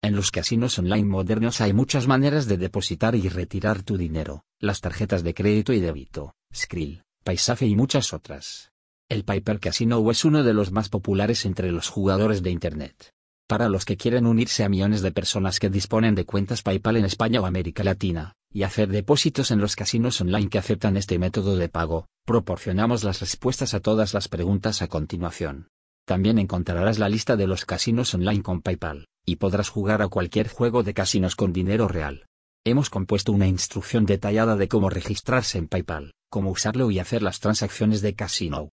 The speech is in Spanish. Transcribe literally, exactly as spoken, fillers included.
En los casinos online modernos hay muchas maneras de depositar y retirar tu dinero, las tarjetas de crédito y débito, Skrill, Paysafe y muchas otras. El Paypal Casino es uno de los más populares entre los jugadores de Internet. Para los que quieren unirse a millones de personas que disponen de cuentas PayPal en España o América Latina, y hacer depósitos en los casinos online que aceptan este método de pago, proporcionamos las respuestas a todas las preguntas a continuación. También encontrarás la lista de los casinos online con PayPal, y podrás jugar a cualquier juego de casinos con dinero real. Hemos compuesto una instrucción detallada de cómo registrarse en PayPal, cómo usarlo y hacer las transacciones de casino.